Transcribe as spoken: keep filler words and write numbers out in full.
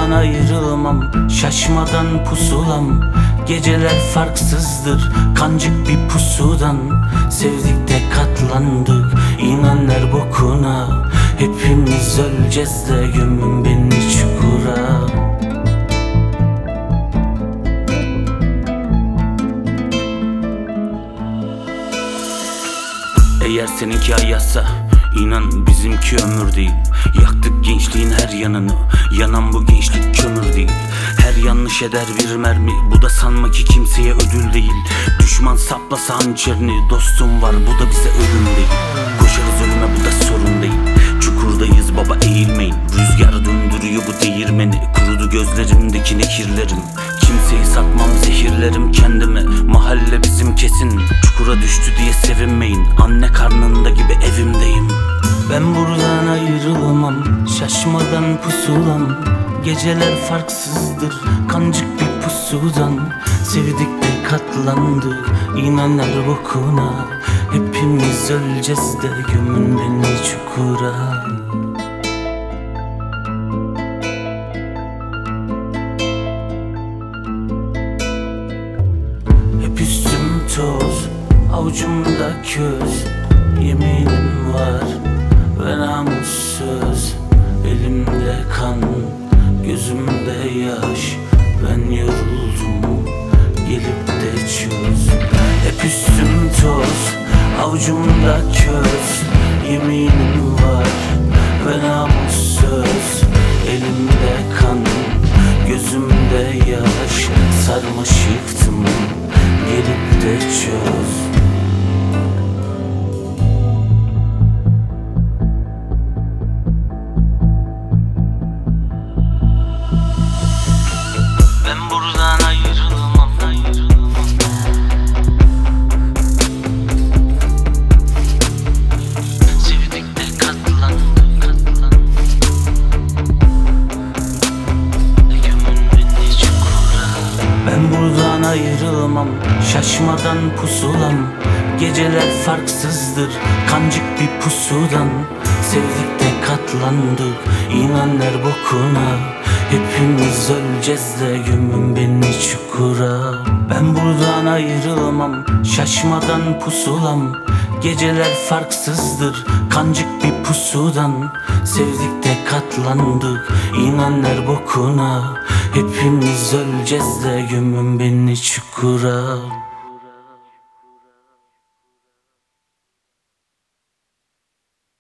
buradan ayrılmam, şaşmadan pusulam. Geceler farksızdır kancık bir pusudan. Sevdik de katlandık, inanlar bokuna. Hepimiz öleceğiz de gömün beni çukura. Eğer seninki ayazsa inan bizimki ömür değil. Yaktık gençliğin her yanını, yanan bu gençlik kömür değil. Her yanlış eder bir mermi, bu da sanma ki kimseye ödül değil. Düşman saplasa hançerini, dostum var bu da bize ölüm değil. Koşarız ölüme bu da sorun değil. Çukurdayız baba eğilmeyin, rüzgar döndürüyor bu değirmeni. Kurudu gözlerimdeki nekirlerim, kimseyi satmam zehirlerim kendimi. Mahalle bizim kesin, çukura düştü diye sevinmeyin. Anne karnında gibi evimdeyim. Ben buradan ayrılmam, şaşmadan pusulam. Geceler farksızdır kancık bir pusudan. Sevdik de katlandık, inanlar bokuna. Hepimiz öleceğiz de gömün beni çukura. Hep üstüm toz, avucumda köz. Yeminim var ve namussuz. Elimde kan, gözümde yaş. Ben yoruldum, gelip de çöz. Hep üstüm toz, avucumda köz. Yeminim var ve namussuz. Elimde kan, gözümde yaş. Sarmaşıktım, gelip de çöz. Ben buradan ayrılmam, ayrılmam. Sevdik de katlandık, katlandık. Gömün beni çukura. Ben buradan ayrılmam, şaşmadan pusulam. Geceler farksızdır kancık bir pusudan. Sevdik de katlandık, inanlar bokuna. Hepimiz öleceğiz de gömün beni çukura. Ben buradan ayrılmam, şaşmadan pusulam. Geceler farksızdır kancık bir pusudan. Sevdik de katlandık, inanlar bokuna. Hepimiz öleceğiz de gömün beni çukura.